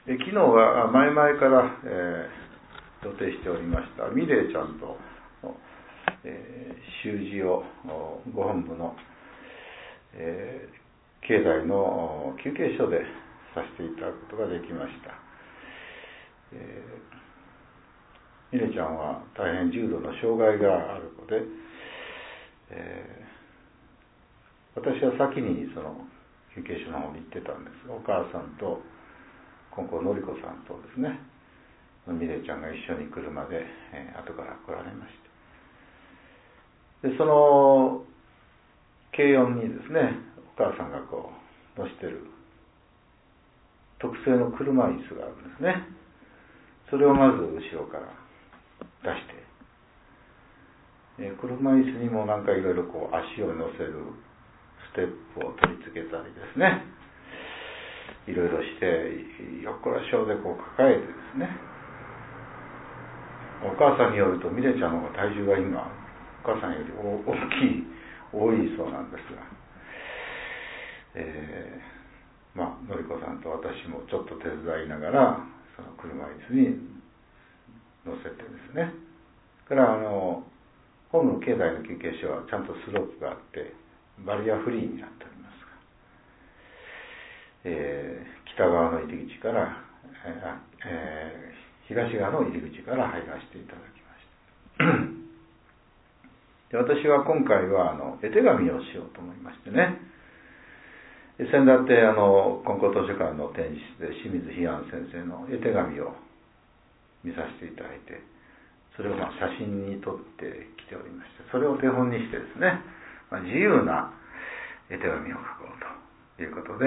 昨日は前々から、予定しておりましたミレイちゃんとの、習字をご本部の、経済の休憩所でさせていただくことができました。ミレイちゃんは大変重度の障害がある子で、私は先にその休憩所の方に行ってたんですが、お母さんと金子のり子さんとですね、ミレイちゃんが一緒に車で、後から来られました。でその軽音にですね、お母さんがこう乗してる特製の車椅子があるんですね。それをまず後ろから出して、車椅子にもなんかいろいろこう足を乗せるステップを取り付けたりですね、いろいろしてよっこらしょでこう抱えてですね、お母さんによるとミレイちゃんの方が体重が今お母さんより多いそうなんですが、のりこさんと私もちょっと手伝いながらその車椅子に乗せてですね、それからホームの経済の休憩所はちゃんとスロープがあってバリアフリーになっておりますが、北側の入り口から、東側の入り口から入らせていただきましたで、私は今回は絵手紙をしようと思いましてね、先だって金光図書館の展示室で清水飛安先生の絵手紙を見させていただいて、それを写真に撮ってきておりまして、それを手本にしてですね、自由な絵手紙を書こうということで、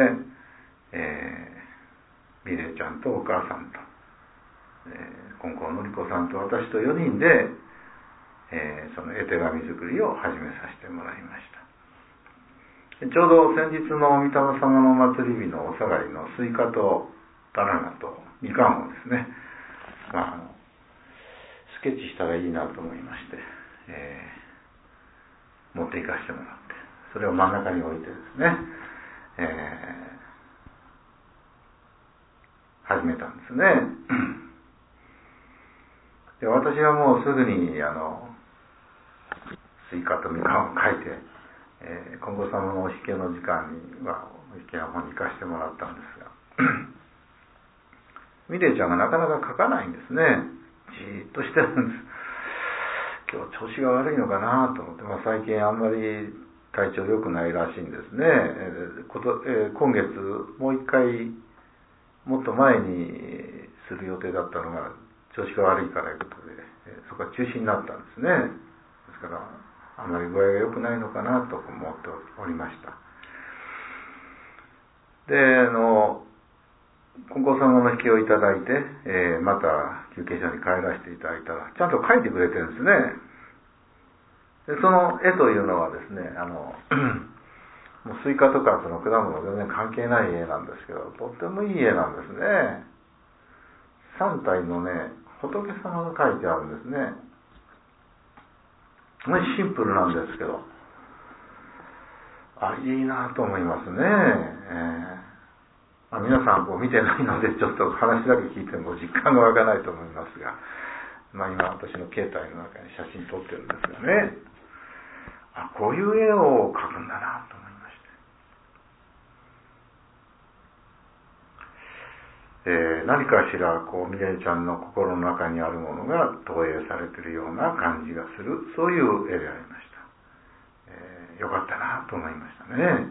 ミレイちゃんとお母さんと、金光のり子さんと私と4人で、その絵手紙作りを始めさせてもらいました。ちょうど先日の御霊様のお祭り日のお下がりのスイカとバナナとみかんをですね、スケッチしたらいいなと思いまして、持って行かせてもらって、それを真ん中に置いてですね、始めたんですね。で、私はもうすぐにスイカとみかんを書いて、金剛様のお引けの時間にはお引けの方に行かせてもらったんですがミレイちゃんがなかなか書かないんですね。じーっとしてるんです。今日調子が悪いのかなと思って、最近あんまり体調良くないらしいんですね。今月もう一回もっと前にする予定だったのが調子が悪いからということで、そこは中止になったんですね。ですからあまり具合が良くないのかなと思っておりました。で、金光様の引きをいただいて、また休憩所に帰らせていただいたら、ちゃんと書いてくれてるんですね。で、その絵というのはですね、もうスイカとかその果物全然関係ない絵なんですけど、とってもいい絵なんですね。3体のね、仏様が書いてあるんですね。シンプルなんですけど、いいなと思いますね。皆さん見てないのでちょっと話だけ聞いても実感が湧かないと思いますが、今私の携帯の中に写真撮ってるんですがね、こういう絵を描くんだなと思いまして、何かしらミレイちゃんの心の中にあるものが投影されているような感じがする、そういう絵でありました。よかったなと思いましたね。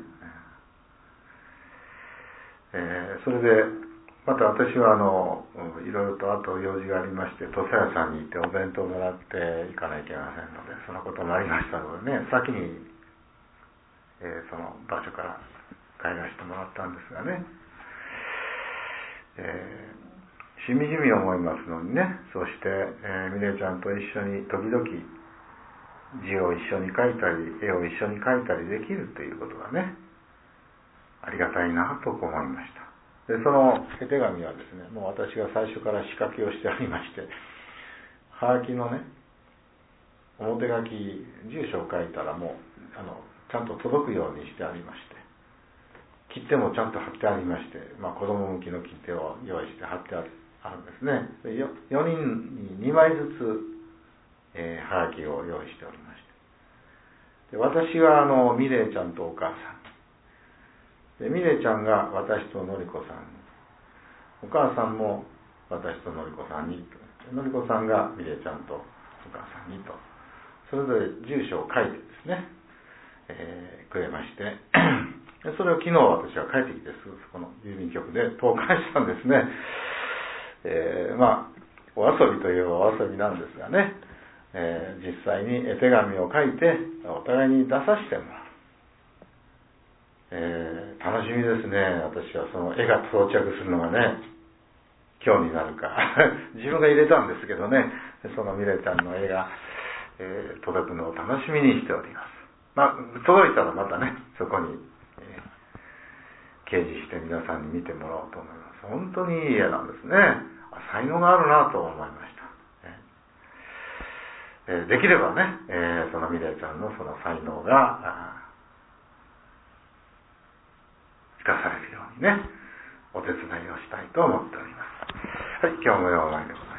それでまた私はいろいろとあと用事がありまして、土佐屋さんに行ってお弁当をもらって行かなきゃいけませんので、そのこともありましたのでね、先に、その場所から帰らせてもらったんですがね、しみじみ思いますのにね、そして、ミレイちゃんと一緒に時々字を一緒に描いたり絵を一緒に描いたりできるということがね、ありがたいなと思いました。で、その絵手紙はですね、もう私が最初から仕掛けをしてありまして、はがきのね、表書き住所を書いたらもうちゃんと届くようにしてありまして、 切手もちゃんと貼ってありまして、子供向きの切手を用意して貼ってあるんですね。4人に2枚ずつ、はがきを用意しておりまして、で私はミレイちゃんとお母さんで、ミレイちゃんが私とのりこさんに、お母さんも私とのりこさんに、のりこさんがミレイちゃんとお母さんにと、それぞれ住所を書いてですね、くれまして、それを昨日私は帰ってきてすぐそこの郵便局で投函したんですね。お遊びといえばお遊びなんですがね、実際に絵手紙を書いてお互いに出させてもらう、楽しみですね。私はその絵が到着するのがね、今日になるか自分が入れたんですけどね、そのミレイちゃんの絵が、届くのを楽しみにしております。届いたらまたね、そこに、掲示して皆さんに見てもらおうと思います。本当にいい絵なんですね。才能があるなと思いました。できればね、そのミレイちゃんのその才能が生かされるようにね、お手伝いをしたいと思っております。はい、今日もようお前でございます。